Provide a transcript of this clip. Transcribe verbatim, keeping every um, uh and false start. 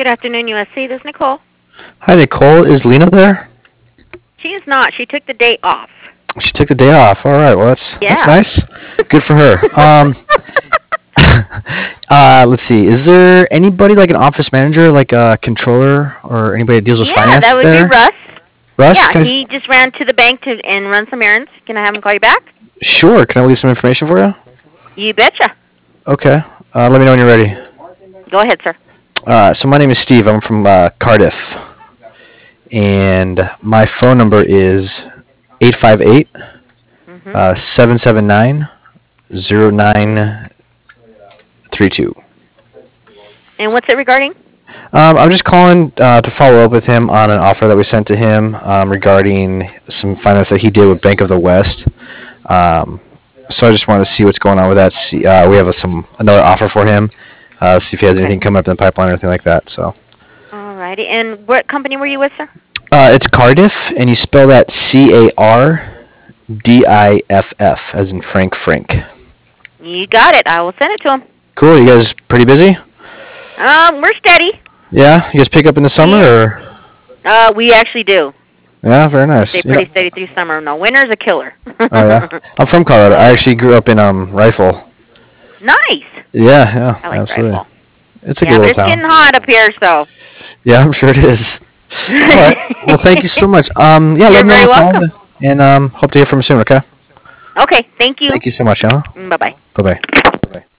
Good afternoon, U S C. This is Nicole. Hi, Nicole. Is Lena there? She is not. She took the day off. She took the day off. All right. Well, that's Yeah. that's nice. Good for her. Um, uh, let's see. Is there anybody like an office manager, like a controller, or anybody that deals with yeah, finance that would there? be Russ. Russ? Yeah, Can I- he just ran to the bank to and run some errands. Can I have him call you back? Sure. Can I leave some information for you? You betcha. Okay. Uh, let me know when you're ready. Go ahead, sir. Uh, so my name is Steve. I'm from uh, Cardiff, and my phone number is eight five eight Mm-hmm. seven seven nine zero nine three two. And what's it regarding? Um, I'm just calling uh, to follow up with him on an offer that we sent to him um, regarding some finance that he did with Bank of the West. Um, so I just wanted to see what's going on with that. See, uh, we have a, some another offer for him. Uh, see if he has Okay. anything coming up in the pipeline or anything like that. So All righty. And what company were you with, sir? uh, it's Cardiff, and you spell that C A R D I F F, as in Frank Frank. You got it. I will send it to him. Cool. You guys pretty busy? Um, we're steady. Yeah. You guys pick up in the summer, or? Uh, we actually do. Yeah, very nice. Stay Yeah. pretty steady through summer. No, winter's a killer. Oh yeah. I'm from Colorado. I actually grew up in um Rifle. Nice. Yeah, yeah, I like absolutely. Rifle. It's a Yeah, good but little it's town. getting hot up here, so. Yeah, I'm sure it is. All right. Well, thank you so much. Um, yeah, You're let me know very what's going welcome. on, and um, hope to hear from you soon. Okay. Okay, thank you. Thank you so much, huh? Bye bye. Bye bye. Bye bye.